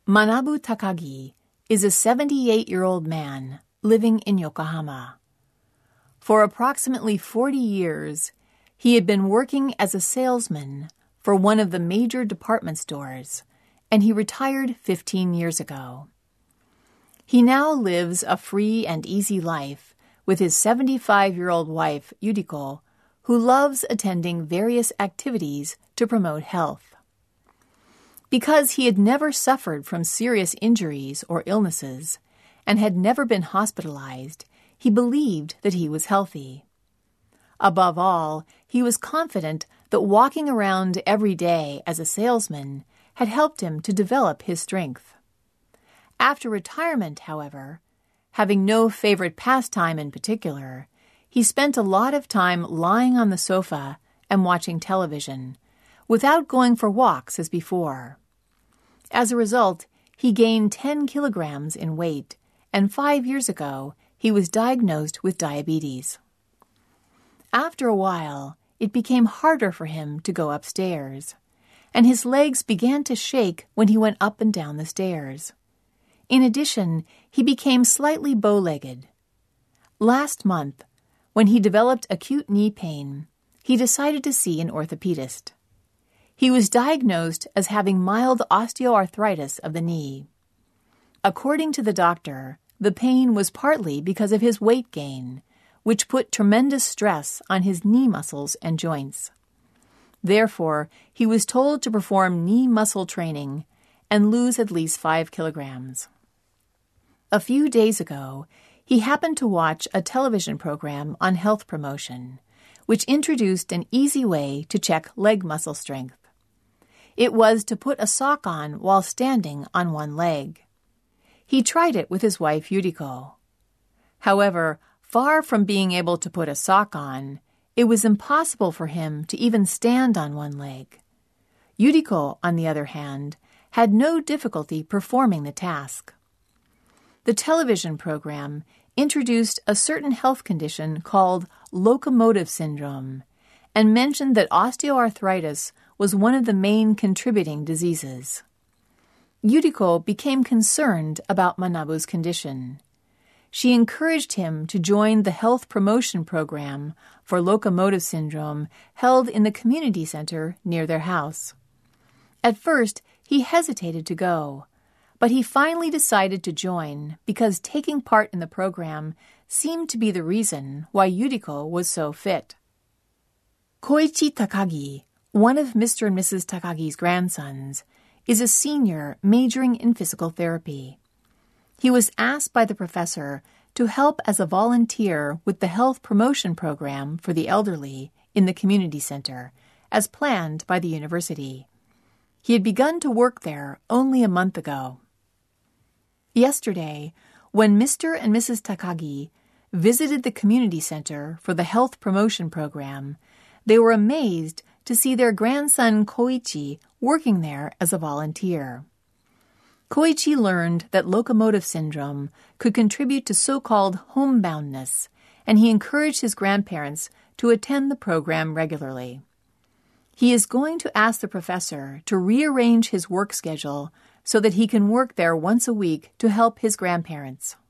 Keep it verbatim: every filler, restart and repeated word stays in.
Manabu Takagi is a seventy-eight-year-old man living in Yokohama. For approximately forty years, he had been working as a salesman for one of the major department stores, and he retired fifteen years ago. He now lives a free and easy life with his seventy-five-year-old wife, Yuriko, who loves attending various activities to promote health. Because he had never suffered from serious injuries or illnesses and had never been hospitalized, he believed that he was healthy. Above all, he was confident that walking around every day as a salesman had helped him to develop his strength. After retirement, however, having no favorite pastime in particular, he spent a lot of time lying on the sofa and watching television, without going for walks as before. As a result, he gained ten kilograms in weight, and five years ago, he was diagnosed with diabetes. After a while, it became harder for him to go upstairs, and his legs began to shake when he went up and down the stairs. In addition, he became slightly bow-legged. Last month, when he developed acute knee pain, he decided to see an orthopedist. He was diagnosed as having mild osteoarthritis of the knee. According to the doctor, the pain was partly because of his weight gain, which put tremendous stress on his knee muscles and joints. Therefore, he was told to perform knee muscle training and lose at least five kilograms. A few days ago, he happened to watch a television program on health promotion, which introduced an easy way to check leg muscle strength. It was to put a sock on while standing on one leg. He tried it with his wife Yuriko. However, far from being able to put a sock on, it was impossible for him to even stand on one leg. Yuriko, on the other hand, had no difficulty performing the task. The television program introduced a certain health condition called locomotive syndrome and mentioned that osteoarthritis was one of the main contributing diseases. Yuriko became concerned about Manabu's condition. She encouraged him to join the health promotion program for locomotive syndrome held in the community center near their house. At first, he hesitated to go, but he finally decided to join because taking part in the program seemed to be the reason why Yuriko was so fit. Koichi Takagi, one of Mister and Missus Takagi's grandsons, is a senior majoring in physical therapy. He was asked by the professor to help as a volunteer with the health promotion program for the elderly in the community center, as planned by the university. He had begun to work there only a month ago. Yesterday, when Mister and Missus Takagi visited the community center for the health promotion program, they were amazed to see their grandson Koichi working there as a volunteer. Koichi learned that locomotive syndrome could contribute to so-called homeboundness, and he encouraged his grandparents to attend the program regularly. He is going to ask the professor to rearrange his work schedule so that he can work there once a week to help his grandparents.